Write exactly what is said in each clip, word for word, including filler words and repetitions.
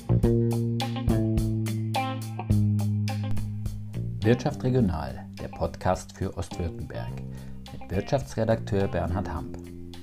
Wirtschaft regional, der Podcast für Ostwürttemberg mit Wirtschaftsredakteur Bernhard Hamp.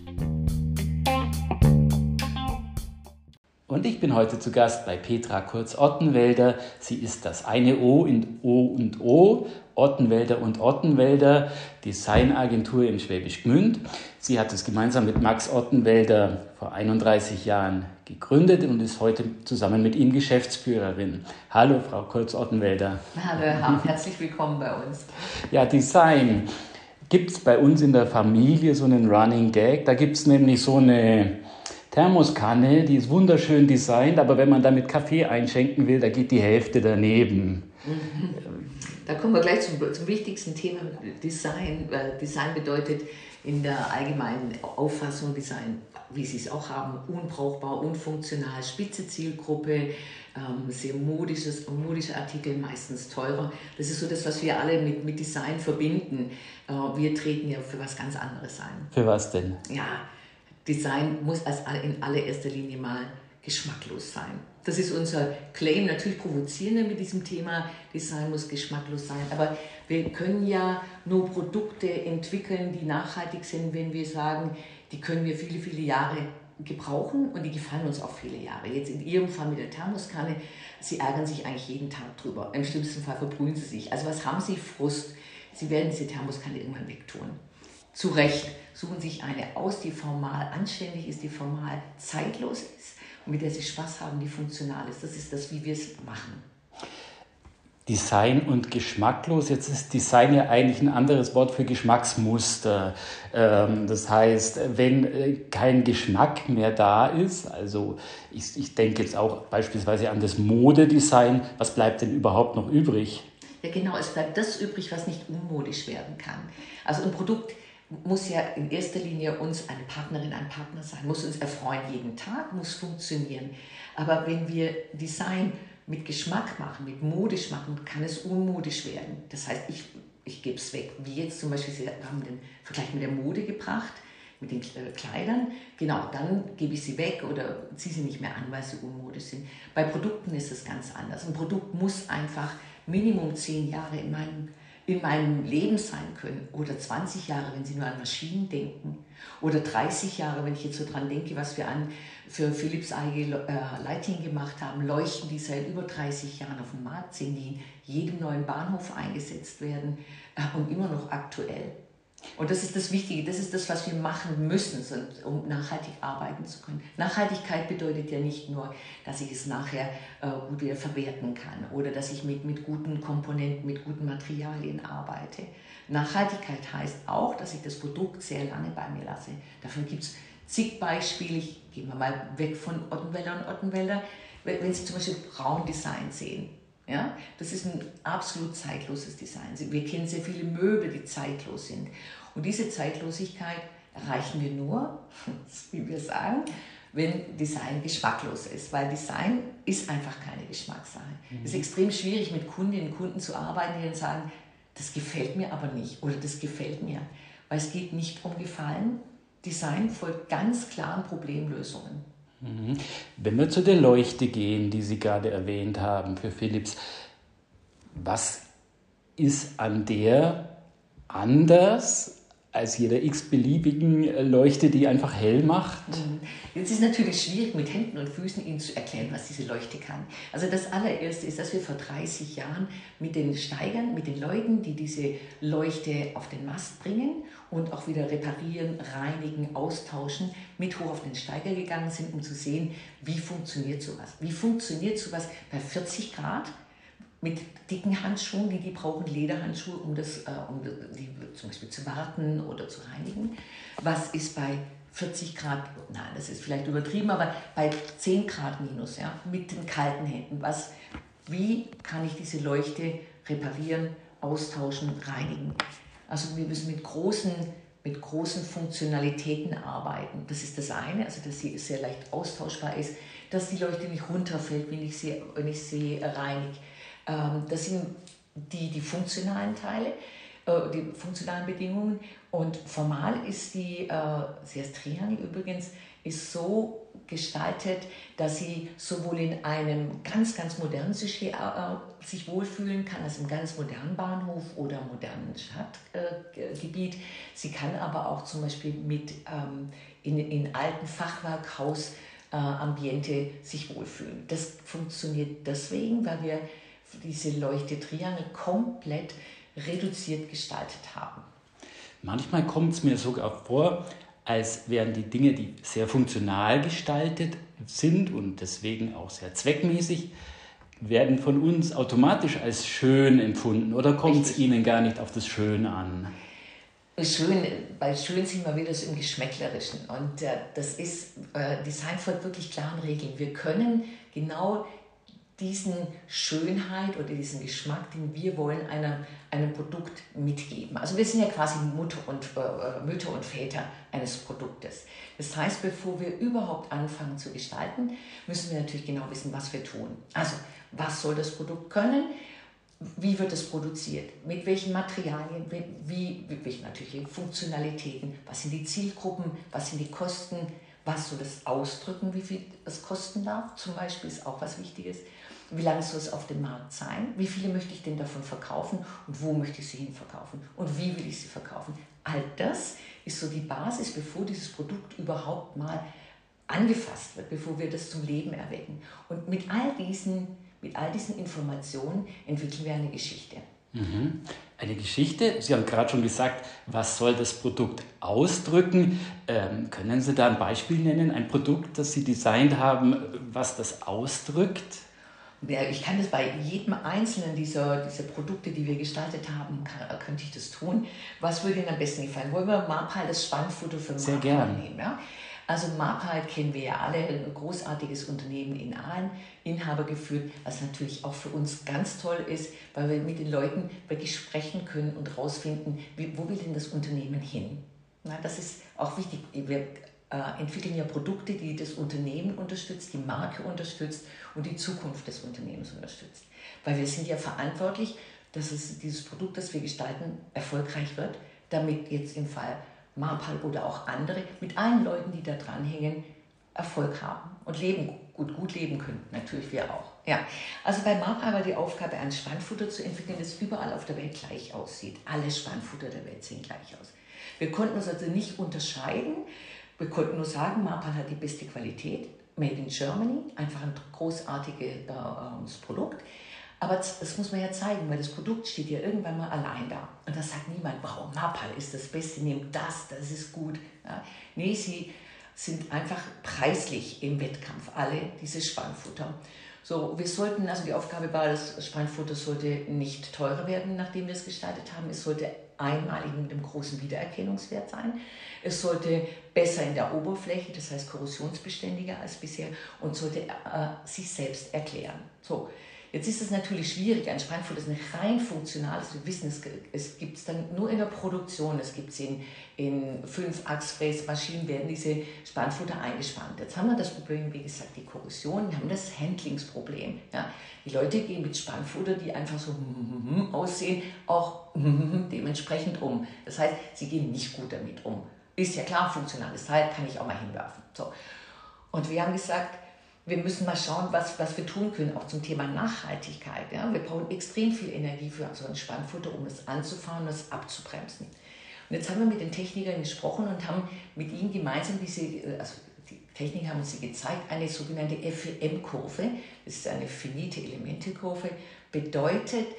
Und ich bin heute zu Gast bei Petra Kurz-Ottenwälder. Sie ist das eine O in O und O, Ottenwälder und Ottenwälder, Designagentur in Schwäbisch Gmünd. Sie hat es gemeinsam mit Max Ottenwälder vor einunddreißig Jahren gegründet und ist heute zusammen mit ihm Geschäftsführerin. Hallo, Frau Kurz-Ottenwälder. Hallo, Herr Hamp, herzlich willkommen bei uns. Ja, Design. Gibt es bei uns in der Familie so einen Running Gag? Da gibt es nämlich so eine Thermoskanne, die ist wunderschön designt, aber wenn man damit Kaffee einschenken will, da geht die Hälfte daneben. Da kommen wir gleich zum, zum wichtigsten Thema, Design. Design bedeutet in der allgemeinen Auffassung Design, wie Sie es auch haben, unbrauchbar, unfunktional, spitze Zielgruppe, ähm, sehr modisches, modische Artikel, meistens teurer. Das ist so das, was wir alle mit, mit Design verbinden. Äh, wir treten ja für was ganz anderes ein. Für was denn? Ja, Design muss als in allererster Linie mal geschmacklos sein. Das ist unser Claim. Natürlich provozieren wir mit diesem Thema, Design muss geschmacklos sein. Aber wir können ja nur Produkte entwickeln, die nachhaltig sind, wenn wir sagen, die können wir viele, viele Jahre gebrauchen und die gefallen uns auch viele Jahre. Jetzt in Ihrem Fall mit der Thermoskanne, Sie ärgern sich eigentlich jeden Tag drüber. Im schlimmsten Fall verbrühen Sie sich. Also was haben Sie? Frust. Sie werden diese Thermoskanne irgendwann wegtun. Zu Recht suchen sich eine aus, die formal anständig ist, die formal zeitlos ist und mit der sie Spaß haben, die funktional ist. Das ist das, wie wir es machen. Design und geschmacklos. Jetzt ist Design ja eigentlich ein anderes Wort für Geschmacksmuster. Das heißt, wenn kein Geschmack mehr da ist, also ich, ich denke jetzt auch beispielsweise an das Modedesign, was bleibt denn überhaupt noch übrig? Ja genau, es bleibt das übrig, was nicht unmodisch werden kann. Also ein Produkt muss ja in erster Linie uns eine Partnerin, ein Partner sein, muss uns erfreuen jeden Tag, muss funktionieren. Aber wenn wir Design mit Geschmack machen, mit modisch machen, kann es unmodisch werden. Das heißt, ich, ich gebe es weg. Wie jetzt zum Beispiel, Sie haben den Vergleich mit der Mode gebracht, mit den Kleidern. Genau, dann gebe ich sie weg oder ziehe sie nicht mehr an, weil sie unmodisch sind. Bei Produkten ist es ganz anders. Ein Produkt muss einfach Minimum zehn Jahre in meinem in meinem Leben sein können oder zwanzig Jahre, wenn Sie nur an Maschinen denken oder dreißig Jahre, wenn ich jetzt so dran denke, was wir an für Philips A E G äh, Lighting gemacht haben, Leuchten, die seit über dreißig Jahren auf dem Markt sind, die in jedem neuen Bahnhof eingesetzt werden äh, und immer noch aktuell. Und das ist das Wichtige, das ist das, was wir machen müssen, um nachhaltig arbeiten zu können. Nachhaltigkeit bedeutet ja nicht nur, dass ich es nachher äh, gut wieder verwerten kann oder dass ich mit, mit guten Komponenten, mit guten Materialien arbeite. Nachhaltigkeit heißt auch, dass ich das Produkt sehr lange bei mir lasse. Davon gibt es zig Beispiele. Ich gehe mal weg von Ottenwälder und Ottenwälder. Wenn Sie zum Beispiel Braundesign sehen, ja, das ist ein absolut zeitloses Design. Wir kennen sehr viele Möbel, die zeitlos sind. Und diese Zeitlosigkeit erreichen wir nur, wie wir sagen, wenn Design geschmacklos ist. Weil Design ist einfach keine Geschmackssache. Mhm. Es ist extrem schwierig, mit Kundinnen und Kunden zu arbeiten, die dann sagen, das gefällt mir aber nicht oder das gefällt mir. Weil es geht nicht um Gefallen. Design folgt ganz klaren Problemlösungen. Wenn wir zu der Leuchte gehen, die Sie gerade erwähnt haben für Philips, was ist an der anders als jeder x-beliebigen Leuchte, die einfach hell macht? Jetzt ist es natürlich schwierig, mit Händen und Füßen Ihnen zu erklären, was diese Leuchte kann. Also das allererste ist, dass wir vor dreißig Jahren mit den Steigern, mit den Leuten, die diese Leuchte auf den Mast bringen und auch wieder reparieren, reinigen, austauschen, mit hoch auf den Steiger gegangen sind, um zu sehen, wie funktioniert sowas. Wie funktioniert sowas bei vierzig Grad? Mit dicken Handschuhen, die die brauchen, Lederhandschuhe, um das, äh, um die zum Beispiel zu warten oder zu reinigen. Was ist bei vierzig Grad, nein, das ist vielleicht übertrieben, aber bei zehn Grad minus, ja, mit den kalten Händen, was, wie kann ich diese Leuchte reparieren, austauschen, reinigen? Also wir müssen mit großen, mit großen Funktionalitäten arbeiten. Das ist das eine, also dass sie sehr leicht austauschbar ist, dass die Leuchte nicht runterfällt, wenn ich sie, wenn ich sie reinige. Das sind die, die funktionalen Teile, die funktionalen Bedingungen. Und formal ist die, sie heißt Triangel übrigens, ist so gestaltet, dass sie sowohl in einem ganz, ganz modernen Sujet äh, sich wohlfühlen kann, also im ganz modernen Bahnhof oder modernen Stadtgebiet. Äh, sie kann aber auch zum Beispiel mit ähm, in, in alten Fachwerkhaus äh, Ambiente sich wohlfühlen. Das funktioniert deswegen, weil wir diese Leuchte-Triangel komplett reduziert gestaltet haben. Manchmal kommt es mir sogar vor, als wären die Dinge, die sehr funktional gestaltet sind und deswegen auch sehr zweckmäßig, werden von uns automatisch als schön empfunden oder kommt es Ihnen gar nicht auf das Schön an? Schön, bei schön sind wir wieder so im Geschmäcklerischen und äh, das ist, äh, Design folgt wirklich klaren Regeln. Wir können genau diesen Schönheit oder diesen Geschmack, den wir wollen, einem, einem Produkt mitgeben. Also wir sind ja quasi Mutter und, äh, Mütter und Väter eines Produktes. Das heißt, bevor wir überhaupt anfangen zu gestalten, müssen wir natürlich genau wissen, was wir tun. Also, was soll das Produkt können? Wie wird es produziert? Mit welchen Materialien? Wie, wie, welche natürlich Funktionalitäten? Was sind die Zielgruppen? Was sind die Kosten? Was soll das ausdrücken? Wie viel es kosten darf? Zum Beispiel ist auch was Wichtiges. Wie lange soll es auf dem Markt sein? Wie viele möchte ich denn davon verkaufen? Und wo möchte ich sie hin verkaufen? Und wie will ich sie verkaufen? All das ist so die Basis, bevor dieses Produkt überhaupt mal angefasst wird, bevor wir das zum Leben erwecken. Und mit all diesen, mit all diesen Informationen entwickeln wir eine Geschichte. Mhm. Eine Geschichte, Sie haben gerade schon gesagt, was soll das Produkt ausdrücken? Ähm, können Sie da ein Beispiel nennen, ein Produkt, das Sie designt haben, was das ausdrückt? Ja, ich kann das bei jedem einzelnen dieser, dieser Produkte, die wir gestaltet haben, kann, könnte ich das tun. Was würde Ihnen am besten gefallen? Wollen wir Marpal, das Spannfoto für Sehr Marpal gern. nehmen? Ja? Also Marpal kennen wir ja alle, ein großartiges Unternehmen in Aalen, Inhaber geführt, was natürlich auch für uns ganz toll ist, weil wir mit den Leuten wirklich sprechen können und rausfinden, wie, wo will denn das Unternehmen hin? Na, das ist auch wichtig. Wir äh, entwickeln ja Produkte, die das Unternehmen unterstützt, die Marke unterstützt und die Zukunft des Unternehmens unterstützt. Weil wir sind ja verantwortlich, dass es, dieses Produkt, das wir gestalten, erfolgreich wird, damit jetzt im Fall Marpal oder auch andere, mit allen Leuten, die da dranhängen, Erfolg haben und leben, gut, gut leben können. Natürlich wir auch. Ja. Also bei Marpal war die Aufgabe, ein Spannfutter zu entwickeln, das überall auf der Welt gleich aussieht. Alle Spannfutter der Welt sehen gleich aus. Wir konnten uns also nicht unterscheiden. Wir konnten nur sagen, Marpal hat die beste Qualität, made in Germany, einfach ein großartiges äh, Produkt. Aber das, das muss man ja zeigen, weil das Produkt steht ja irgendwann mal allein da. Und da sagt niemand, wow, Marpal ist das Beste, nehmt das, das ist gut. Ja. Nee, sie sind einfach preislich im Wettkampf, alle diese Spannfutter. So, wir sollten, also die Aufgabe war, das Spannfutter sollte nicht teurer werden, nachdem wir es gestaltet haben. Es sollte einmalig mit einem großen Wiedererkennungswert sein. Es sollte besser in der Oberfläche, das heißt korrosionsbeständiger als bisher und sollte äh, sich selbst erklären. So. Jetzt ist es natürlich schwierig, ein Spannfutter ist ein rein funktionales, wir wissen, es, es gibt es dann nur in der Produktion, es gibt es in, in Fünf-Achs-Fräsmaschinen, werden diese Spannfutter eingespannt. Jetzt haben wir das Problem, wie gesagt, die Korrosion, wir haben das Handlingsproblem. Ja. Die Leute gehen mit Spannfutter, die einfach so aussehen, auch dementsprechend um. Das heißt, sie gehen nicht gut damit um. Ist ja klar, funktionales Teil kann ich auch mal hinwerfen. So. Und wir haben gesagt, wir müssen mal schauen, was, was wir tun können, auch zum Thema Nachhaltigkeit. Ja? Wir brauchen extrem viel Energie für so ein Spannfutter, um es anzufahren und es abzubremsen. Und jetzt haben wir mit den Technikern gesprochen und haben mit ihnen gemeinsam diese, also die Techniker haben uns sie gezeigt, eine sogenannte F E M-Kurve, das ist eine finite Elemente-Kurve, bedeutet,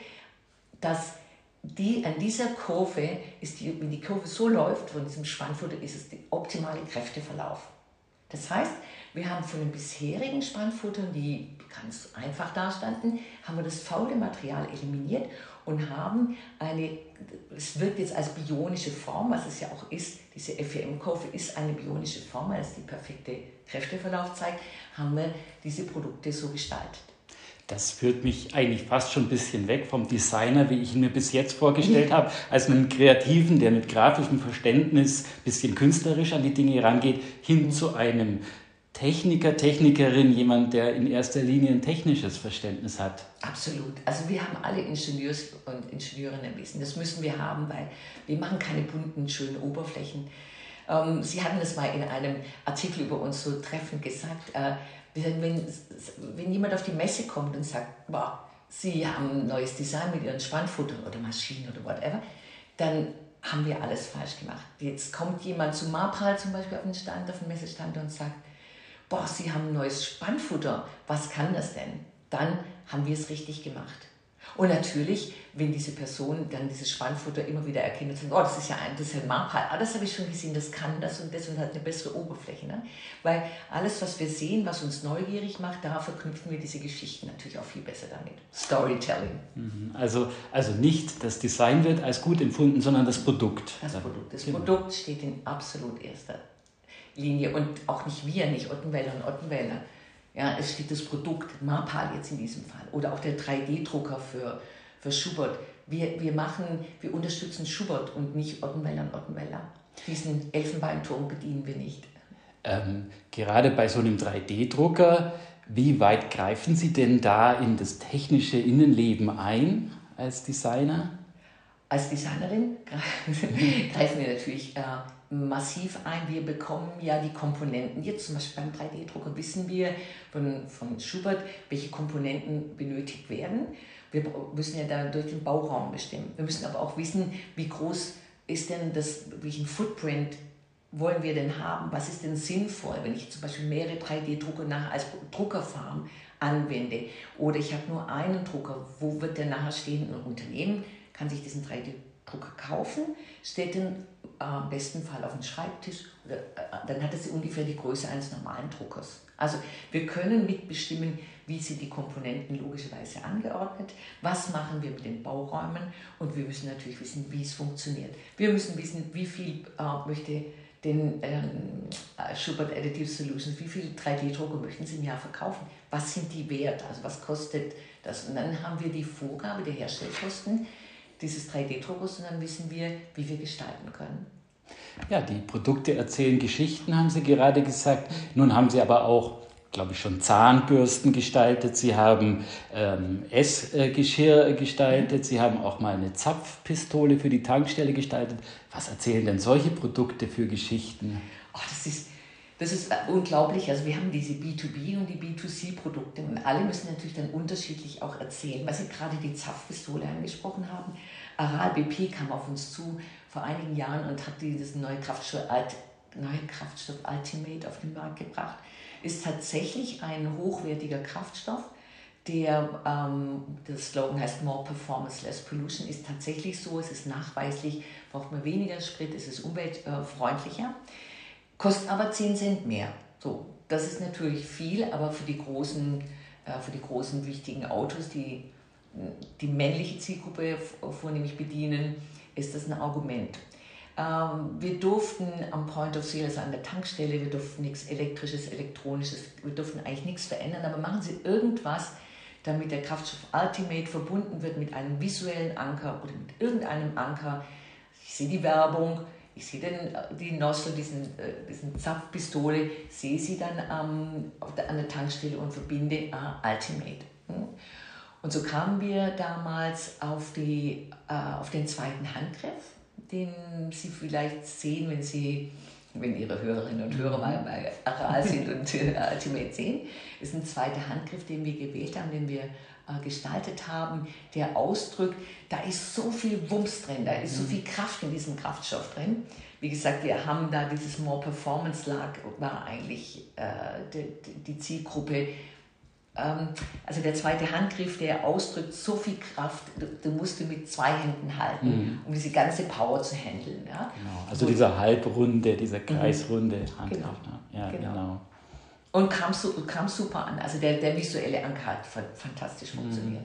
dass die, an dieser Kurve, ist die, wenn die Kurve so läuft, von diesem Spannfutter, ist es der optimale Kräfteverlauf. Das heißt, wir haben von den bisherigen Spannfuttern, die ganz einfach dastanden, haben wir das faule Material eliminiert und haben eine, es wirkt jetzt als bionische Form, was es ja auch ist, diese F E M-Kurve ist eine bionische Form, weil es die perfekte Kräfteverlauf zeigt, haben wir diese Produkte so gestaltet. Das führt mich eigentlich fast schon ein bisschen weg vom Designer, wie ich ihn mir bis jetzt vorgestellt habe, als einen Kreativen, der mit grafischem Verständnis ein bisschen künstlerisch an die Dinge herangeht, hin zu einem Techniker, Technikerin, jemand, der in erster Linie ein technisches Verständnis hat. Absolut. Also wir haben alle Ingenieurs- und Ingenieurinnen wissen. Das müssen wir haben, weil wir machen keine bunten, schönen Oberflächen. Ähm, Sie hatten es mal in einem Artikel über uns so treffend gesagt, äh, wenn, wenn jemand auf die Messe kommt und sagt, boah, Sie haben ein neues Design mit Ihren Spannfuttern oder Maschinen oder whatever, dann haben wir alles falsch gemacht. Jetzt kommt jemand zu Marpal zum Beispiel auf den Stand, auf den Messestand und sagt, boah, Sie haben ein neues Spannfutter, was kann das denn? Dann haben wir es richtig gemacht. Und natürlich, wenn diese Person dann dieses Spannfutter immer wieder erkennt und sagt, oh, das ist ja ein, das ist ja ein Marpal, ah, das habe ich schon gesehen, das kann das und das und hat eine bessere Oberfläche. Ne? Weil alles, was wir sehen, was uns neugierig macht, da verknüpfen wir diese Geschichten natürlich auch viel besser damit. Storytelling. Also, also nicht das Design wird als gut empfunden, sondern das Produkt. Das Produkt. Das genau. Produkt steht in absolut erster Linie und auch nicht wir, nicht Ottenwälder und Ottenwälder. Ja, es steht das Produkt, Marpal jetzt in diesem Fall, oder auch der drei D Drucker für, für Schubert. Wir, wir, machen, wir unterstützen Schubert und nicht Ottenwälder und Ottenwälder. Diesen Elfenbeinturm bedienen wir nicht. Ähm, gerade bei so einem drei D Drucker, wie weit greifen Sie denn da in das technische Innenleben ein als Designer? Als Designerin greifen wir natürlich äh, massiv ein. Wir bekommen ja die Komponenten. Jetzt zum Beispiel beim drei D Drucker wissen wir von, von Schubert, welche Komponenten benötigt werden. Wir müssen ja dann durch den Bauraum bestimmen. Wir müssen aber auch wissen, wie groß ist denn das, welchen Footprint wollen wir denn haben? Was ist denn sinnvoll, wenn ich zum Beispiel mehrere drei D Drucker nachher als Druckerfarm anwende? Oder ich habe nur einen Drucker, wo wird der nachher stehen? Ein Unternehmen kann sich diesen drei D Drucker kaufen, steht den äh, im besten Fall auf dem Schreibtisch, oder, äh, dann hat es ungefähr die Größe eines normalen Druckers. Also wir können mitbestimmen, wie sind die Komponenten logischerweise angeordnet, was machen wir mit den Bauräumen und wir müssen natürlich wissen, wie es funktioniert. Wir müssen wissen, wie viel äh, möchte den ähm, Schubert Additive Solutions, wie viele drei D Drucker möchten Sie im Jahr verkaufen, was sind die wert, also was kostet das, und dann haben wir die Vorgabe der Herstellkosten dieses drei D Druckers und dann wissen wir, wie wir gestalten können. Ja, die Produkte erzählen Geschichten, haben Sie gerade gesagt. Nun haben Sie aber auch, glaube ich, schon Zahnbürsten gestaltet. Sie haben ähm, Essgeschirr gestaltet. Sie haben auch mal eine Zapfpistole für die Tankstelle gestaltet. Was erzählen denn solche Produkte für Geschichten? Oh, das ist... Das ist unglaublich. Also wir haben diese B zwei B und die B zwei C Produkte und alle müssen natürlich dann unterschiedlich auch erzählen. Weil Sie gerade die Zapfpistole angesprochen haben. Aral B P kam auf uns zu vor einigen Jahren und hat dieses neue Kraftstoff, neue Kraftstoff Ultimate auf den Markt gebracht. Ist tatsächlich ein hochwertiger Kraftstoff, der, ähm, das Slogan heißt More Performance, Less Pollution, ist tatsächlich so. Es ist nachweislich, braucht man weniger Sprit, es ist umweltfreundlicher. Kostet aber zehn Cent mehr. So, das ist natürlich viel, aber für die großen, äh, für die großen wichtigen Autos, die die männliche Zielgruppe vornehmlich bedienen, ist das ein Argument. Ähm, wir durften am Point of Sale, also an der Tankstelle, wir durften nichts Elektrisches, Elektronisches, wir durften eigentlich nichts verändern, aber machen Sie irgendwas, damit der Kraftstoff Ultimate verbunden wird mit einem visuellen Anker oder mit irgendeinem Anker. Ich sehe die Werbung, ich sehe den, die Nozzle, diesen, äh, diesen Zapfpistole, sehe sie dann ähm, auf der, an der Tankstelle und verbinde ah, Ultimate. Hm? Und so kamen wir damals auf, die, äh, auf den zweiten Handgriff, den Sie vielleicht sehen, wenn Sie, wenn Ihre Hörerinnen und Hörer mal bei Aral sind und äh, Ultimate sehen. Das ist ein zweiter Handgriff, den wir gewählt haben, den wir äh, gestaltet haben, der ausdrückt, da ist so viel Wumms drin, da ist so viel Kraft in diesem Kraftstoff drin. Wie gesagt, wir haben da dieses More Performance lag, war eigentlich äh, die, die Zielgruppe. Ähm, also der zweite Handgriff, der ausdrückt so viel Kraft, du, du musst du mit zwei Händen halten, mhm. um diese ganze Power zu handeln. Ja? Genau. Also und, dieser Halbrunde, dieser kreisrunde mhm. Handgriff. Genau. Ja, genau. genau. Und kam, so, kam super an. Also der, der visuelle Anker hat fantastisch funktioniert.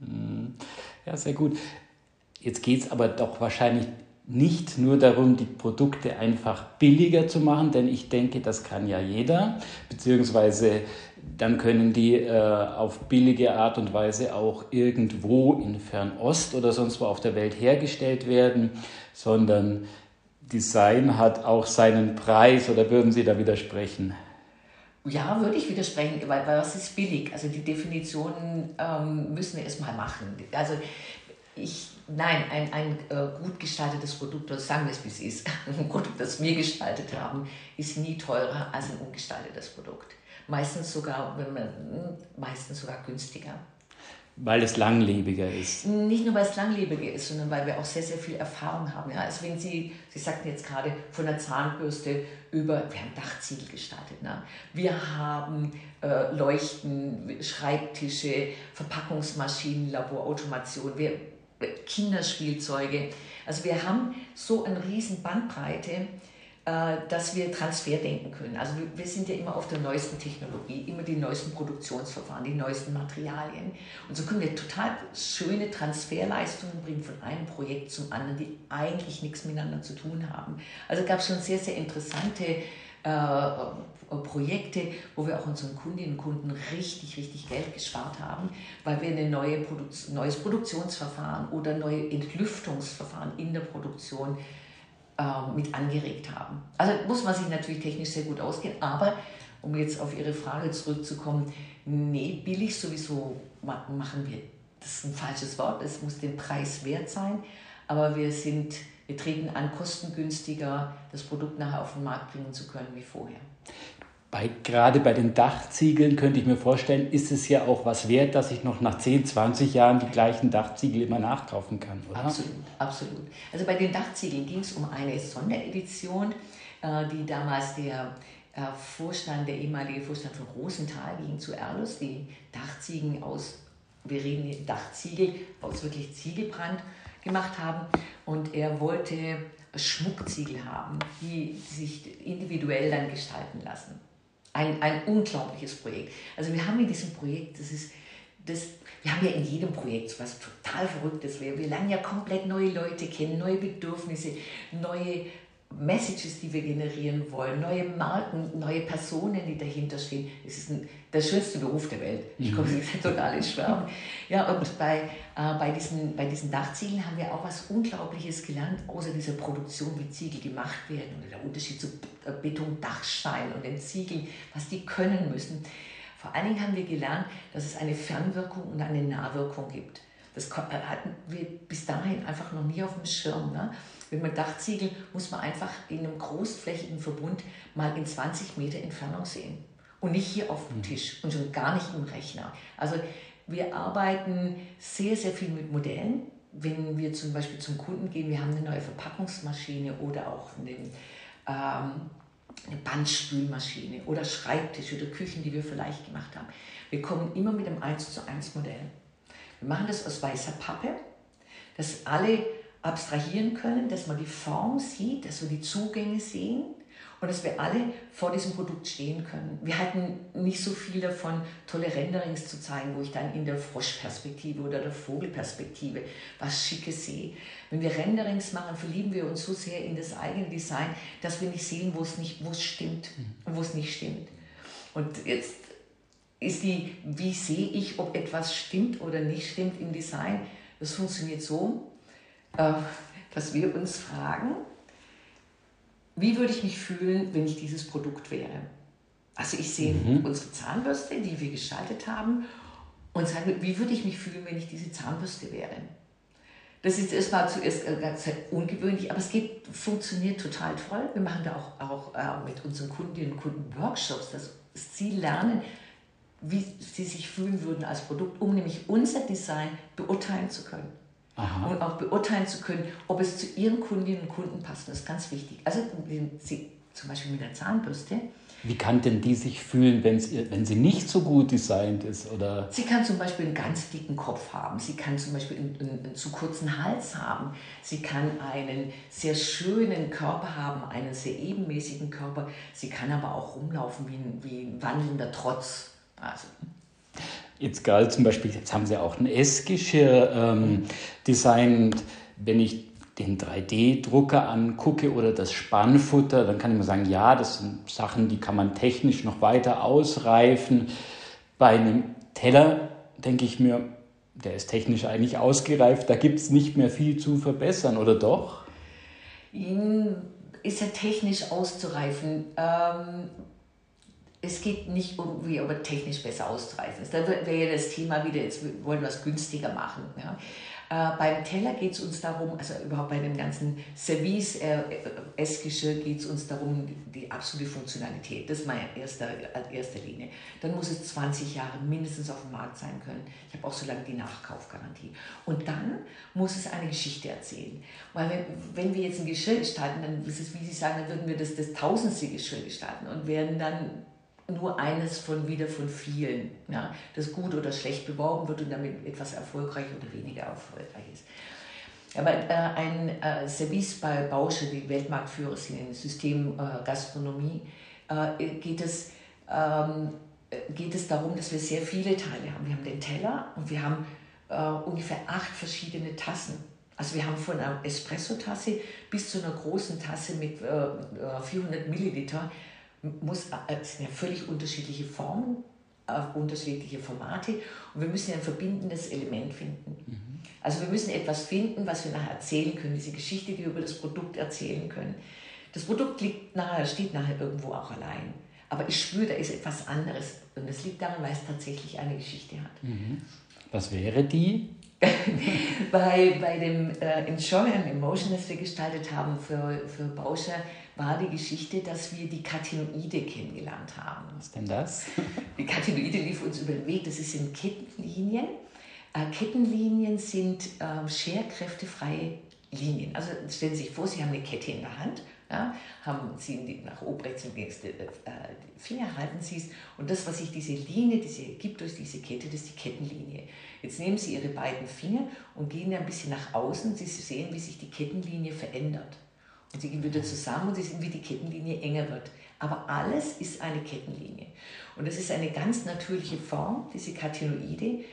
Ja, sehr gut. Jetzt geht es aber doch wahrscheinlich nicht nur darum, die Produkte einfach billiger zu machen, denn ich denke, das kann ja jeder, beziehungsweise dann können die äh, auf billige Art und Weise auch irgendwo in Fernost oder sonst wo auf der Welt hergestellt werden, sondern Design hat auch seinen Preis, oder würden Sie da widersprechen? Ja, würde ich widersprechen, weil, weil was ist billig? Also die Definitionen ähm, müssen wir erstmal machen. Also Ich, nein, ein, ein äh, gut gestaltetes Produkt, oder sagen wir es wie es ist, ein Produkt, das wir gestaltet haben, ist nie teurer als ein ungestaltetes Produkt. Meistens sogar, wenn man, meistens sogar günstiger. Weil es langlebiger ist. Nicht nur, weil es langlebiger ist, sondern weil wir auch sehr, sehr viel Erfahrung haben. Ja? Also wenn Sie, Sie sagten jetzt gerade von der Zahnbürste über, wir haben Dachziegel gestaltet. Ne? Wir haben äh, Leuchten, Schreibtische, Verpackungsmaschinen, Laborautomation, wir, Kinderspielzeuge. Also wir haben so eine riesen Bandbreite, dass wir Transfer denken können. Also wir sind ja immer auf der neuesten Technologie, immer die neuesten Produktionsverfahren, die neuesten Materialien. Und so können wir total schöne Transferleistungen bringen von einem Projekt zum anderen, die eigentlich nichts miteinander zu tun haben. Also es gab schon sehr, sehr interessante äh, Projekte, wo wir auch unseren Kundinnen und Kunden richtig, richtig Geld gespart haben, weil wir ein neue Produ- neues Produktionsverfahren oder neue Entlüftungsverfahren in der Produktion mit angeregt haben. Also muss man sich natürlich technisch sehr gut auskennen, aber um jetzt auf Ihre Frage zurückzukommen, nee, billig sowieso machen wir, das ist ein falsches Wort, es muss den Preis wert sein, aber wir sind, wir treten an, kostengünstiger das Produkt nachher auf den Markt bringen zu können wie vorher. Bei, gerade bei den Dachziegeln könnte ich mir vorstellen, ist es ja auch was wert, dass ich noch nach zehn, zwanzig Jahren die gleichen Dachziegel immer nachkaufen kann, oder? Absolut, absolut. Also bei den Dachziegeln ging es um eine Sonderedition, die damals der Vorstand, der ehemalige Vorstand von Rosenthal ging zu Erlus, die Dachziegel aus, wir reden hier Dachziegel, aus wirklich Ziegelbrand gemacht haben, und er wollte Schmuckziegel haben, die sich individuell dann gestalten lassen. Ein, ein unglaubliches Projekt. Also wir haben in diesem Projekt, das ist, das, wir haben ja in jedem Projekt so was total Verrücktes. Wir, wir lernen ja komplett neue Leute kennen, neue Bedürfnisse, neue Messages, die wir generieren wollen, neue Marken, neue Personen, die dahinter stehen. Es ist ein, der schönste Beruf der Welt. Ich komme jetzt total ins Schwärmen. Ja, und bei, äh, bei, diesen, bei diesen Dachziegeln haben wir auch was Unglaubliches gelernt, außer dieser Produktion, wie Ziegel gemacht werden oder der Unterschied zu Betondachstein und den Ziegeln, was die können müssen. Vor allen Dingen haben wir gelernt, dass es eine Fernwirkung und eine Nahwirkung gibt. Das hatten wir bis dahin einfach noch nie auf dem Schirm. Ne? Wenn man Dachziegel, muss man einfach in einem großflächigen Verbund mal in zwanzig Meter Entfernung sehen. Und nicht hier auf dem Tisch und schon gar nicht im Rechner. Also wir arbeiten sehr, sehr viel mit Modellen. Wenn wir zum Beispiel zum Kunden gehen, wir haben eine neue Verpackungsmaschine oder auch eine, ähm, eine Bandspülmaschine oder Schreibtische oder Küchen, die wir vielleicht gemacht haben. Wir kommen immer mit einem eins zu eins Modell. Wir machen das aus weißer Pappe, dass alle abstrahieren können, dass man die Form sieht, dass wir die Zugänge sehen und dass wir alle vor diesem Produkt stehen können. Wir halten nicht so viel davon, tolle Renderings zu zeigen, wo ich dann in der Froschperspektive oder der Vogelperspektive was Schickes sehe. Wenn wir Renderings machen, verlieben wir uns so sehr in das eigene Design, dass wir nicht sehen, wo es nicht, wo es stimmt und wo es nicht stimmt. Und jetzt ist die, wie sehe ich, ob etwas stimmt oder nicht stimmt im Design? Das funktioniert so, dass wir uns fragen, wie würde ich mich fühlen, wenn ich dieses Produkt wäre? Also ich sehe mhm. unsere Zahnbürste, die wir gestaltet haben, und sage, wie würde ich mich fühlen, wenn ich diese Zahnbürste wäre? Das ist erstmal zuerst ganz ungewöhnlich, aber es geht, funktioniert total toll. Wir machen da auch, auch äh, mit unseren Kundinnen und Kunden Workshops, dass sie lernen, wie sie sich fühlen würden als Produkt, um nämlich unser Design beurteilen zu können. Aha. Und auch beurteilen zu können, ob es zu ihren Kundinnen und Kunden passt. Das ist ganz wichtig. Also sie, zum Beispiel mit der Zahnbürste. Wie kann denn die sich fühlen, wenn sie, wenn sie nicht so gut designt ist? Oder? Sie kann zum Beispiel einen ganz dicken Kopf haben. Sie kann zum Beispiel einen, einen, einen zu kurzen Hals haben. Sie kann einen sehr schönen Körper haben, einen sehr ebenmäßigen Körper. Sie kann aber auch rumlaufen wie ein, wie ein wandelnder Trotz. Also. Jetzt gerade zum Beispiel, jetzt haben sie auch ein Essgeschirr ähm, designt. Wenn ich den drei D Drucker angucke oder das Spannfutter, dann kann ich mir sagen, ja, das sind Sachen, die kann man technisch noch weiter ausreifen. Bei einem Teller denke ich mir, der ist technisch eigentlich ausgereift, da gibt es nicht mehr viel zu verbessern, oder doch? Ist ja technisch auszureifen. Ähm es geht nicht um, wie aber technisch besser auszureißen. Da wäre ja das Thema wieder, jetzt wollen wir es günstiger machen. Ja. Äh, beim Teller geht es uns darum, also überhaupt bei dem ganzen Service, äh, Essgeschirr geht es uns darum, die absolute Funktionalität. Das ist meine erste, erste Linie. Dann muss es zwanzig Jahre mindestens auf dem Markt sein können. Ich habe auch so lange die Nachkaufgarantie. Und dann muss es eine Geschichte erzählen. Weil wenn, wenn wir jetzt ein Geschirr gestalten, dann ist es, wie Sie sagen, dann würden wir das, das tausendste Geschirr gestalten und werden dann nur eines von wieder von vielen, ja, das gut oder schlecht beworben wird und damit etwas erfolgreich oder weniger erfolgreich ist. Aber äh, ein äh, Service bei Bausche, die Weltmarktführer sind im System äh, Gastronomie, äh, geht, es, ähm, geht es darum, dass wir sehr viele Teile haben. Wir haben den Teller und wir haben äh, ungefähr acht verschiedene Tassen. Also wir haben von einer Espresso-Tasse bis zu einer großen Tasse mit äh, vierhundert Milliliter. Muss, es sind ja völlig unterschiedliche Formen, äh, unterschiedliche Formate und wir müssen ja ein verbindendes Element finden. Mhm. Also wir müssen etwas finden, was wir nachher erzählen können, diese Geschichte, die wir über das Produkt erzählen können. Das Produkt liegt nachher, steht nachher irgendwo auch allein, aber ich spüre, da ist etwas anderes und das liegt daran, weil es tatsächlich eine Geschichte hat. Mhm. Was wäre die? bei, bei dem äh, Enjoy and Emotion, das wir gestaltet haben für, für Bausche, war die Geschichte, dass wir die Catenoide kennengelernt haben. Was denn das? Die Catenoide lief uns über den Weg. Das sind Kettenlinien. Äh, Kettenlinien sind äh, scherkräftefreie Linien. Also stellen Sie sich vor, Sie haben eine Kette in der Hand, ja, haben, ziehen die nach oben, rechts und links die, äh, die Finger, halten Sie es und das, was sich diese Linie, diese gibt durch diese Kette, das ist die Kettenlinie. Jetzt nehmen Sie Ihre beiden Finger und gehen ein bisschen nach außen. Sie sehen, wie sich die Kettenlinie verändert. Und sie gehen wieder zusammen und Sie sehen, wie die Kettenlinie enger wird. Aber alles ist eine Kettenlinie. Und das ist eine ganz natürliche Form, diese Catenoide,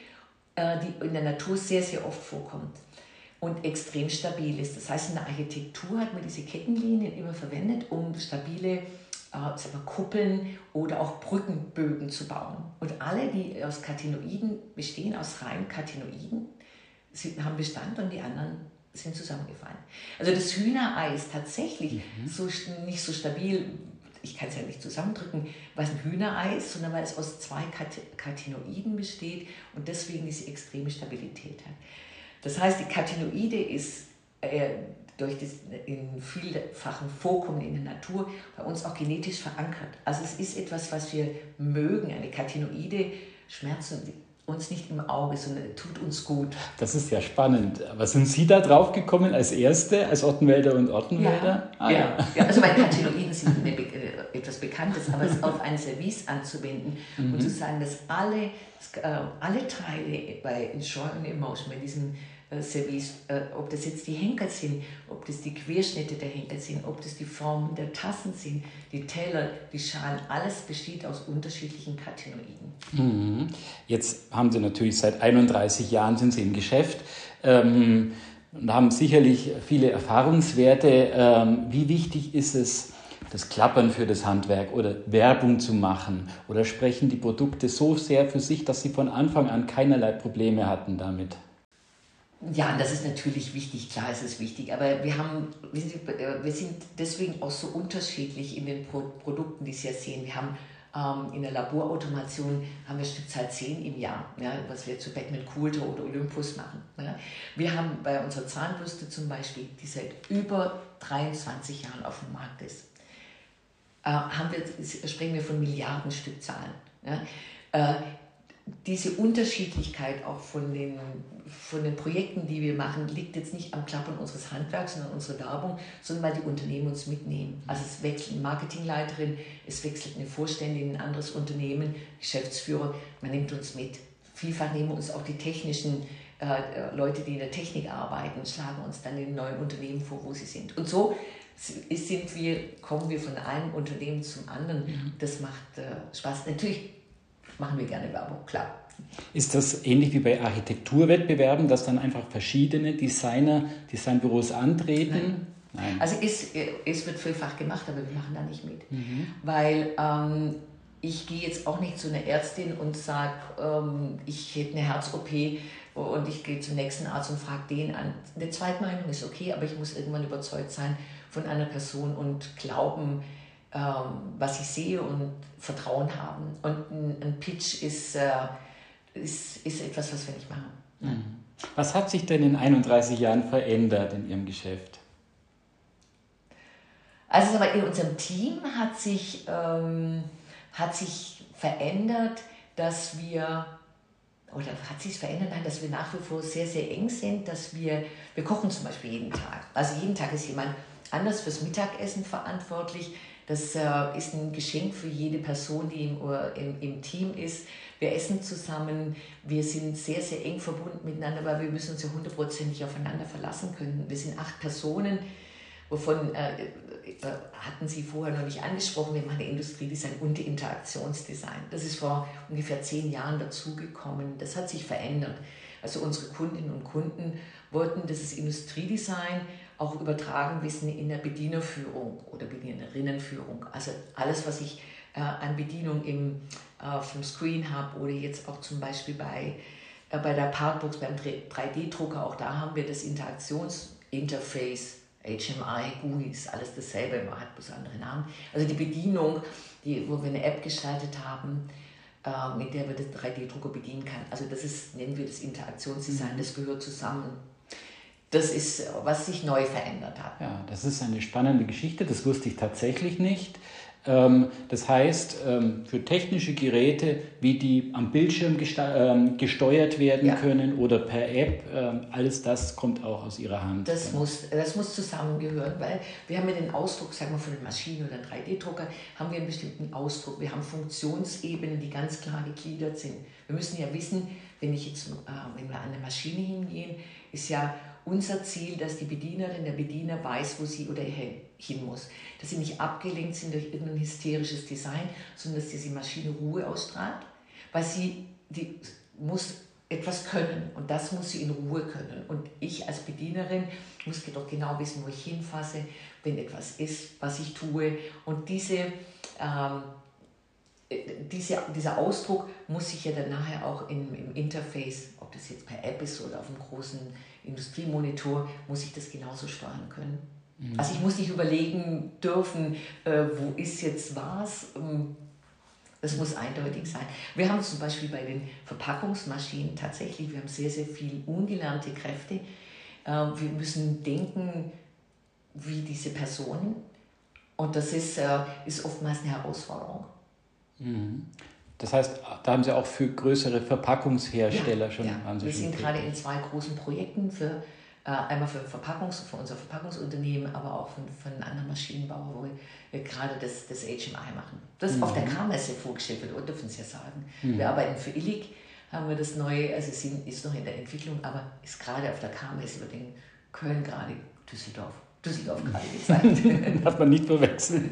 die in der Natur sehr, sehr oft vorkommt und extrem stabil ist. Das heißt, in der Architektur hat man diese Kettenlinien immer verwendet, um stabile äh, sagen wir, Kuppeln oder auch Brückenbögen zu bauen. Und alle, die aus Catenoiden bestehen, aus reinen Catenoiden, sie haben Bestand und die anderen sind zusammengefallen. Also das Hühnerei ist tatsächlich mhm. so, nicht so stabil, ich kann es ja nicht zusammendrücken, was ein Hühnerei ist, sondern weil es aus zwei Catenoiden besteht und deswegen diese extreme Stabilität hat. Das heißt, die Catenoide ist äh, durch das in vielfachen Vorkommen in der Natur bei uns auch genetisch verankert. Also es ist etwas, was wir mögen. Eine Catenoide schmerzen uns nicht im Auge, sondern tut uns gut. Das ist ja spannend. Aber sind Sie da drauf gekommen als Erste, als Ottenwälder und Ottenwälder? Ja, ah, ja. ja. ja also bei Catenoiden sind eine, äh, etwas Bekanntes, aber es auf ein Service anzuwenden mhm. und zu sagen, dass alle, äh, alle Teile bei Enjoy and Emotion, bei diesem äh, Service, äh, ob das jetzt die Henkel sind, ob das die Querschnitte der Henkel sind, ob das die Formen der Tassen sind, die Teller, die Schalen, alles besteht aus unterschiedlichen Catenoiden. Mhm. Jetzt haben Sie natürlich seit einunddreißig Jahren sind Sie im Geschäft ähm, und haben sicherlich viele Erfahrungswerte. Ähm, wie wichtig ist es, das Klappern für das Handwerk oder Werbung zu machen? Oder sprechen die Produkte so sehr für sich, dass Sie von Anfang an keinerlei Probleme hatten damit? Ja, das ist natürlich wichtig, klar ist es wichtig, aber wir haben, wir sind deswegen auch so unterschiedlich in den Pro- Produkten, die Sie ja sehen. Wir haben ähm, in der Laborautomation haben wir Stückzahl zehn im Jahr, ja, was wir zu Beckman Coulter oder Olympus machen. Ja. Wir haben bei unserer Zahnbürste zum Beispiel, die seit über dreiundzwanzig Jahren auf dem Markt ist, äh, haben wir, sprechen wir von Milliarden Stückzahlen. Ja. Äh, Diese Unterschiedlichkeit auch von den, von den Projekten, die wir machen, liegt jetzt nicht am Klappern unseres Handwerks, sondern unserer Werbung, sondern weil die Unternehmen uns mitnehmen. Also es wechselt eine Marketingleiterin, es wechselt eine Vorständin in ein anderes Unternehmen, Geschäftsführer, man nimmt uns mit. Vielfach nehmen uns auch die technischen äh, Leute, die in der Technik arbeiten, schlagen uns dann in neuen Unternehmen vor, wo sie sind. Und so sind wir, kommen wir von einem Unternehmen zum anderen. Das macht äh, Spaß. Natürlich machen wir gerne Werbung, klar. Ist das ähnlich wie bei Architekturwettbewerben, dass dann einfach verschiedene Designer, Designbüros antreten? Nein. Nein. Also es, es wird vielfach gemacht, aber wir machen da nicht mit. Mhm. Weil ähm, ich gehe jetzt auch nicht zu einer Ärztin und sage, ähm, ich hätte eine Herz-O P und ich gehe zum nächsten Arzt und frage den an. Eine Zweitmeinung ist okay, aber ich muss irgendwann überzeugt sein von einer Person und glauben, ähm, was ich sehe und Vertrauen haben. Und ein, ein Pitch ist, äh, ist, ist etwas, was wir nicht machen. Mhm. Was hat sich denn in einunddreißig Jahren verändert in Ihrem Geschäft? Also aber in unserem Team hat sich, ähm, hat sich verändert, dass wir, oder hat sich verändert, dass wir nach wie vor sehr, sehr eng sind, dass wir, wir kochen zum Beispiel jeden Tag. Also jeden Tag ist jemand anders fürs Mittagessen verantwortlich. Das äh, ist ein Geschenk für jede Person, die im, im, im Team ist. Wir essen zusammen, wir sind sehr, sehr eng verbunden miteinander, weil wir müssen uns ja hundertprozentig aufeinander verlassen können. Wir sind acht Personen, wovon äh, hatten Sie vorher noch nicht angesprochen, wir machen Industriedesign und Interaktionsdesign. Das ist vor ungefähr zehn Jahren dazugekommen. Das hat sich verändert. Also unsere Kundinnen und Kunden wollten dieses Industriedesign auch übertragen wissen in der Bedienerführung oder Bedienerinnenführung. Also alles, was ich äh, an Bedienung im, äh, auf dem Screen habe oder jetzt auch zum Beispiel bei, äh, bei der Partbox, beim drei D-Drucker, auch da haben wir das Interaktionsinterface. H M I, G U I ist alles dasselbe, man hat bloß andere Namen. Also die Bedienung, die, wo wir eine App gestaltet haben, äh, mit der wir den drei D-Drucker bedienen kann. Also das ist, nennen wir das Interaktionsdesign, das gehört zusammen. Das ist, was sich neu verändert hat. Ja, das ist eine spannende Geschichte, das wusste ich tatsächlich nicht. Das heißt, für technische Geräte, wie die am Bildschirm gesteuert werden ja. können oder per App, alles das kommt auch aus Ihrer Hand. Das muss, das muss zusammengehören, weil wir haben ja den Ausdruck, sagen wir von der Maschine oder drei D-Drucker, haben wir einen bestimmten Ausdruck. Wir haben Funktionsebenen, die ganz klar gegliedert sind. Wir müssen ja wissen, wenn, ich jetzt, wenn wir an eine Maschine hingehen, ist ja unser Ziel, dass die Bedienerin, der Bediener weiß, wo sie oder er hin muss. Dass sie nicht abgelenkt sind durch irgendein hysterisches Design, sondern dass diese Maschine Ruhe ausstrahlt, weil sie die muss etwas können und das muss sie in Ruhe können. Und ich als Bedienerin muss doch genau wissen, wo ich hinfasse, wenn etwas ist, was ich tue. Und diese, ähm, diese, dieser Ausdruck muss sich ja dann nachher auch im, im Interface, ob das jetzt per App ist oder auf einem großen Industriemonitor, muss ich das genauso steuern können. Mhm. Also ich muss nicht überlegen dürfen, äh, wo ist jetzt was. Ähm, das muss eindeutig sein. Wir haben zum Beispiel bei den Verpackungsmaschinen tatsächlich, wir haben sehr, sehr viel ungelernte Kräfte. Äh, wir müssen denken wie diese Personen und das ist, äh, ist oftmals eine Herausforderung. Mhm. Das heißt, da haben Sie auch für größere Verpackungshersteller ja, schon ja. an Wir sind gerade in zwei großen Projekten, für, äh, einmal für, Verpackungs-, für unser Verpackungsunternehmen, aber auch für, für einen anderen Maschinenbauer, wo wir gerade das, das H M I machen. Das mhm. auf der K-Messe vorgestellt wird, dürfen Sie ja sagen. Mhm. Wir arbeiten für Illig, haben wir das neue, also es ist noch in der Entwicklung, aber ist gerade auf der K-Messe, wird in Köln gerade, Düsseldorf. Düsseldorf gerade gezeigt. Darf man nicht verwechseln.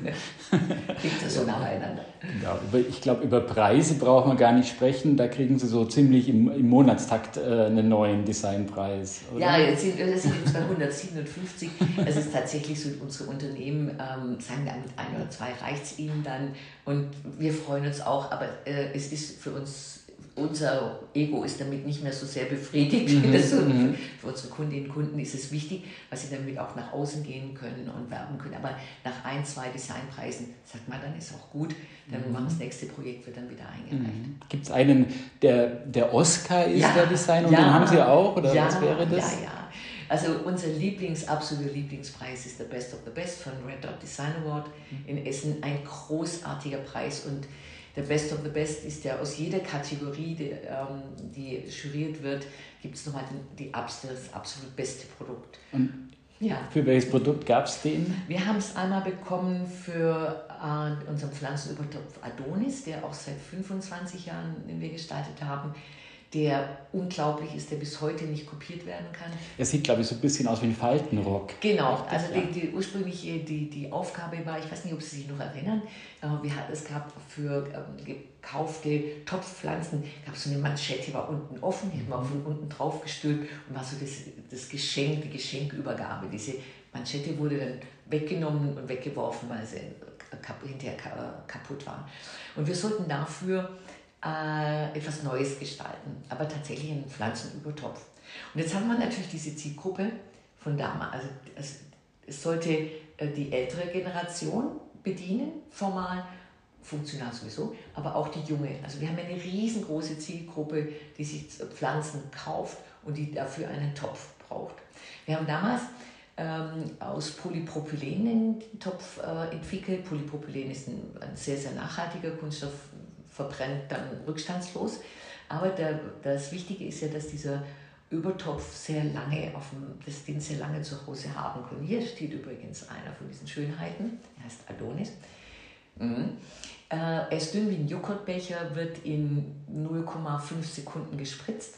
Liegt das so nah beieinander. Genau. Ich glaube, über Preise braucht man gar nicht sprechen. Da kriegen Sie so ziemlich im, im Monatstakt äh, einen neuen Designpreis. Oder? Ja, jetzt sind, das sind jetzt bei hundertsiebenundfünfzig. Es ist tatsächlich so, unsere Unternehmen ähm, sagen, mit ein oder zwei reicht es ihnen dann. Und wir freuen uns auch, aber äh, es ist für uns, unser Ego ist damit nicht mehr so sehr befriedigt. Mhm, das so, für, für unsere Kundinnen und Kunden ist es wichtig, weil sie damit auch nach außen gehen können und werben können. Aber nach ein, zwei Designpreisen sagt man, dann ist auch gut, dann mhm. machen das nächste Projekt, wird dann wieder eingereicht. Mhm. Gibt es einen, der, der Oscar ist ja, der Design und ja, den haben Sie auch? Oder ja, was wäre das? Ja, ja. Also unser Lieblings, absoluter Lieblingspreis ist der Best of the Best von Red Dot Design Award in Essen. Ein großartiger Preis und der Best of the Best ist ja aus jeder Kategorie, die, ähm, die juriert wird, gibt es nochmal die, die, das absolut beste Produkt. Und ja. Für welches Produkt gab es den? Wir haben es einmal bekommen für äh, unseren Pflanzenübertopf Adonis, der auch seit fünfundzwanzig Jahren, den wir gestaltet haben, der unglaublich ist, der bis heute nicht kopiert werden kann. Er sieht, glaube ich, so ein bisschen aus wie ein Faltenrock. Genau, also die, die ursprüngliche die, die Aufgabe war, ich weiß nicht, ob Sie sich noch erinnern, äh, wir hat, es gab für ähm, gekaufte Topfpflanzen, gab es so eine Manschette, war unten offen, die hat man von unten drauf gestülpt und war so das, das Geschenk, die Geschenkübergabe. Diese Manschette wurde dann weggenommen und weggeworfen, weil sie hinterher kaputt war. Und wir sollten dafür äh, etwas Neues gestalten, aber tatsächlich einen Pflanzenübertopf. Und jetzt haben wir natürlich diese Zielgruppe von damals, also es, es sollte äh, die ältere Generation bedienen, formal, funktional sowieso, aber auch die junge. Also wir haben eine riesengroße Zielgruppe, die sich Pflanzen kauft und die dafür einen Topf braucht. Wir haben damals ähm, aus Polypropylen den Topf äh, entwickelt. Polypropylen ist ein, ein sehr, sehr nachhaltiger Kunststoff, verbrennt dann rückstandslos. Aber der, das Wichtige ist ja, dass dieser Übertopf sehr lange, auf dem, dass den sehr lange zu Hause haben können. Hier steht übrigens einer von diesen Schönheiten, er heißt Adonis. Mhm. Äh, er ist dünn wie ein Joghurtbecher, wird in null Komma fünf Sekunden gespritzt,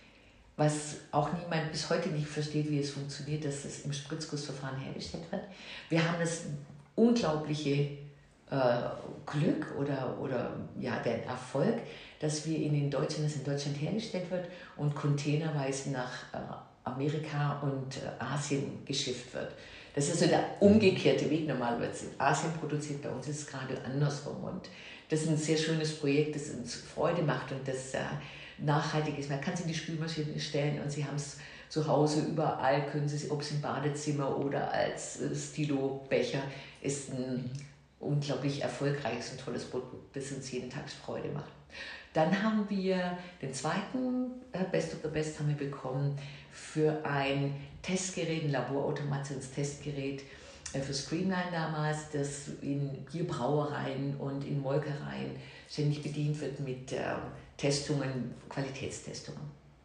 was auch niemand bis heute nicht versteht, wie es funktioniert, dass es im Spritzgussverfahren hergestellt wird. Wir haben das unglaubliche äh, Glück oder, oder ja, den Erfolg, dass wir ihn in Deutschland, dass in Deutschland hergestellt wird und containerweise nach äh, Amerika und äh, Asien geschifft wird. Das ist so der umgekehrte Weg. Normalerweise in Asien produziert, bei uns ist es gerade andersrum. Und das ist ein sehr schönes Projekt, das uns Freude macht und das äh, nachhaltig ist. Man kann es in die Spülmaschine stellen und Sie haben es zu Hause überall, können Sie es, ob es im Badezimmer oder als äh, Stilo-Becher, ist ein unglaublich erfolgreiches und tolles Produkt, das uns jeden Tag Freude macht. Dann haben wir den zweiten äh, Best of the Best haben wir bekommen für ein Testgerät, ein Laborautomations-Testgerät äh, für Streamline damals, das in Bierbrauereien und in Molkereien ständig bedient wird mit äh, Testungen, Qualitätstestungen.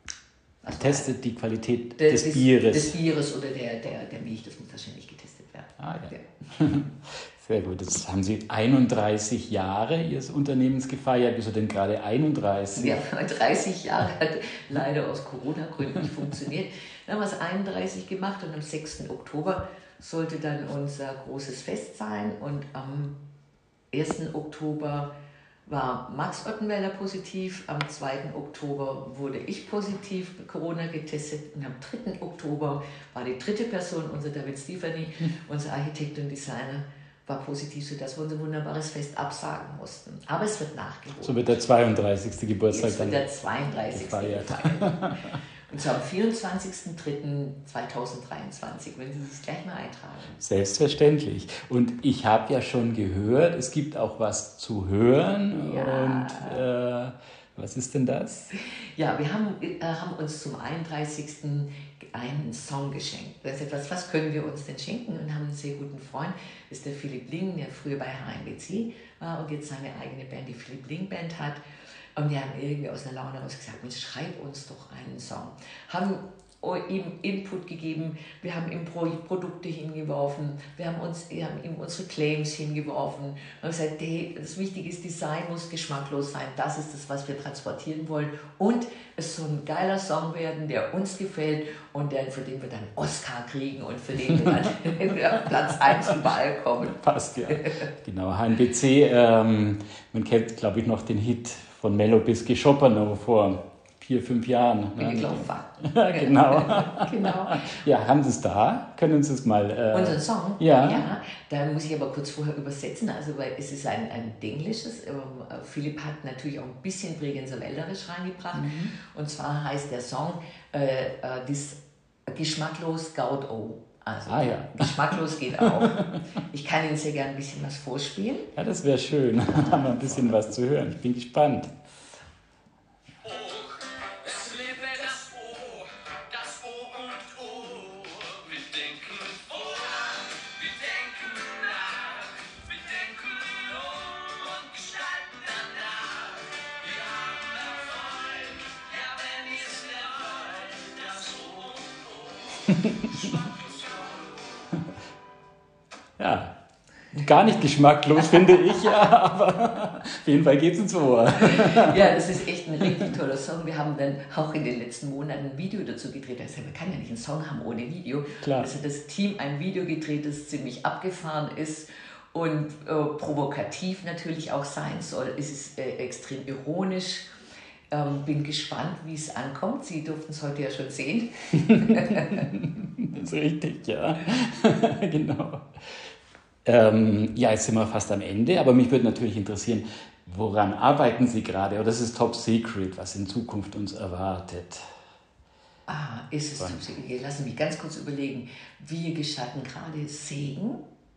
Also testet die Qualität des, des Bieres. Des Bieres oder der, der, der Milch, das muss wahrscheinlich getestet werden. Ah, ja. Ja. Sehr gut. Jetzt haben Sie einunddreißig Jahre Ihres Unternehmens gefeiert. Wieso denn gerade einunddreißig? Ja, dreißig Jahre hat leider aus Corona-Gründen nicht funktioniert. Dann haben wir es einunddreißig gemacht und am sechsten Oktober sollte dann unser großes Fest sein. Und am ersten Oktober war Max Ottenwälder positiv, am zweiten Oktober wurde ich positiv mit Corona getestet und am dritten Oktober war die dritte Person, unser David Stefani, unser Architekt und Designer, war positiv, sodass wir unser wunderbares Fest absagen mussten. Aber es wird nachgeholt. So wird der zweiunddreißigste Geburtstag Jetzt dann wird der zweiunddreißigste gefeiert. Und zwar am vierundzwanzigsten dritten zweitausenddreiundzwanzig, wenn Sie sich gleich mal eintragen. Selbstverständlich. Und ich habe ja schon gehört, es gibt auch was zu hören. Ja. Und äh, was ist denn das? Ja, wir haben, äh, haben uns zum einunddreißigsten einen Song geschenkt. Das ist etwas, was können wir uns denn schenken? Und haben einen sehr guten Freund, das ist der Philipp Ling, der früher bei H M B C war und jetzt seine eigene Band, die Philipp Ling Band hat. Und wir haben irgendwie aus einer Laune heraus gesagt, Mensch, schreib uns doch einen Song. Haben ihm Input gegeben, wir haben ihm Produkte hingeworfen, wir haben, uns, wir haben ihm unsere Claims hingeworfen und haben gesagt, hey, das Wichtige ist, Design muss geschmacklos sein, das ist das, was wir transportieren wollen und es soll ein geiler Song werden, der uns gefällt und der, für den wir dann Oscar kriegen und für den wir dann Platz eins überall kommen. Passt, ja. Genau, H M B C, ähm, man kennt, glaube ich, noch den Hit von Mello bis Geschopperno vor vier, fünf Jahren. Bin ich gelaufen war. Genau. Genau. Ja, haben Sie es da? Können Sie es mal... Äh, Unseren Song? Ja. Ja. Da muss ich aber kurz vorher übersetzen, also weil es ist ein, ein Denglisches. Ähm, Philipp hat natürlich auch ein bisschen Bregenzer Wälderisch reingebracht. Mhm. Und zwar heißt der Song äh, äh, das geschmacklos Gaut O. Also ah, ja. geschmacklos geht auch. Ich kann Ihnen sehr gerne ein bisschen was vorspielen. Ja, das wäre schön. Da haben wir ein bisschen was zu hören. Ich bin gespannt. Ja, gar nicht geschmacklos, finde ich, ja, aber auf jeden Fall geht es ins Ohr. Ja, das ist echt ein richtig toller Song. Wir haben dann auch in den letzten Monaten ein Video dazu gedreht. Also man kann ja nicht einen Song haben ohne Video. Klar. Also das Team ein Video gedreht, das ziemlich abgefahren ist und äh, provokativ natürlich auch sein soll. Es ist äh, extrem ironisch. Ähm, bin gespannt, wie es ankommt. Sie durften es heute ja schon sehen. Das ist richtig, ja. Genau. Ähm, ja, jetzt sind wir fast am Ende, aber mich würde natürlich interessieren, woran arbeiten Sie gerade? Oder das ist Top Secret, was in Zukunft uns erwartet? Ah, ist es Top Secret? Lassen Sie mich ganz kurz überlegen. Wir gestatten gerade Segen.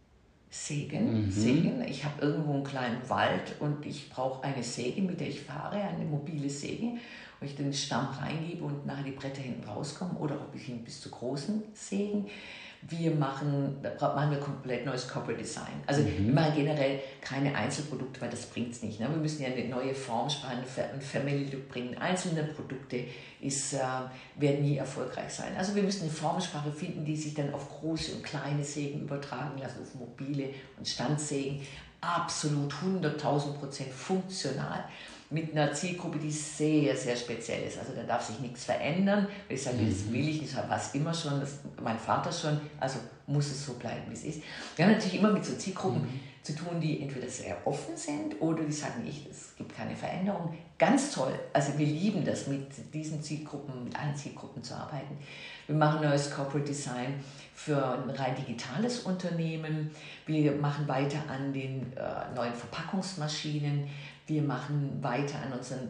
Sägen. Mhm. Sägen. Ich habe irgendwo einen kleinen Wald und ich brauche eine Säge, mit der ich fahre, eine mobile Säge, wo ich den Stamm reingebe und nachher die Bretter hinten rauskommen oder ob ich hin bis zu großen Sägen. Wir machen, da machen wir komplett neues Corporate Design. Also mhm. wir machen generell keine Einzelprodukte, weil das bringt es nicht. Ne? Wir müssen ja eine neue Formsprache, ein Family Look bringen. Einzelne Produkte ist, äh, werden nie erfolgreich sein. Also wir müssen eine Formsprache finden, die sich dann auf große und kleine Sägen übertragen lassen, auf mobile und Standsägen. Absolut hunderttausend Prozent funktional. Mit einer Zielgruppe, die sehr, sehr speziell ist. Also da darf sich nichts verändern. Weil ich sage, mhm. das will ich nicht, das war es immer schon, das, mein Vater schon, also muss es so bleiben, wie es ist. Wir haben natürlich immer mit so Zielgruppen mhm. zu tun, die entweder sehr offen sind oder die sagen, ich, es gibt keine Veränderung. Ganz toll, also wir lieben das, mit diesen Zielgruppen, mit allen Zielgruppen zu arbeiten. Wir machen neues Corporate Design für ein rein digitales Unternehmen. Wir machen weiter an den äh, neuen Verpackungsmaschinen. Wir machen weiter an unseren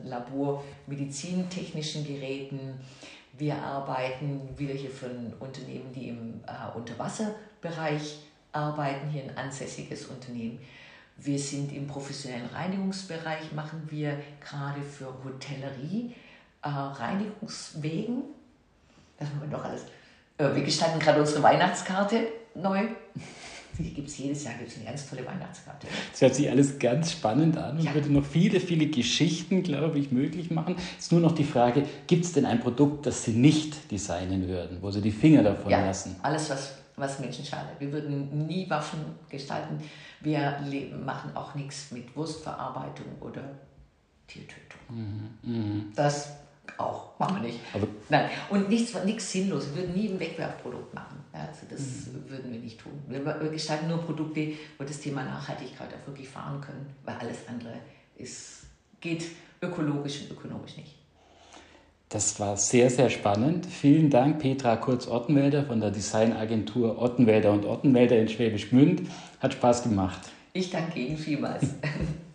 labormedizintechnischen Geräten. Wir arbeiten wieder hier für ein Unternehmen, die im äh, Unterwasserbereich arbeiten, hier ein ansässiges Unternehmen. Wir sind im professionellen Reinigungsbereich, machen wir gerade für Hotellerie äh, Reinigungswegen. Das machen wir doch alles. Äh, wir gestalten gerade unsere Weihnachtskarte neu. Die gibt es jedes Jahr, gibt es eine ganz tolle Weihnachtskarte. Das hört sich alles ganz spannend an und ja. würde noch viele, viele Geschichten, glaube ich, möglich machen. Es ist nur noch die Frage, gibt es denn ein Produkt, das Sie nicht designen würden, wo Sie die Finger davon ja, lassen? Alles, was, was Menschen schadet. Wir würden nie Waffen gestalten. Wir leben, machen auch nichts mit Wurstverarbeitung oder Tiertötung. Mhm. Mhm. Das auch, machen wir nicht. Aber Nein. Und nichts, nichts sinnlos. Wir würden nie ein Wegwerfprodukt machen. Also das mhm. würden wir nicht tun. Wir, wir gestalten nur Produkte, wo das Thema Nachhaltigkeit auch wirklich fahren können, weil alles andere ist, geht ökologisch und ökonomisch nicht. Das war sehr, sehr spannend. Vielen Dank, Petra Kurz-Ottenwälder von der Designagentur Ottenwälder und Ottenwälder in Schwäbisch Gmünd. Hat Spaß gemacht. Ich danke Ihnen vielmals.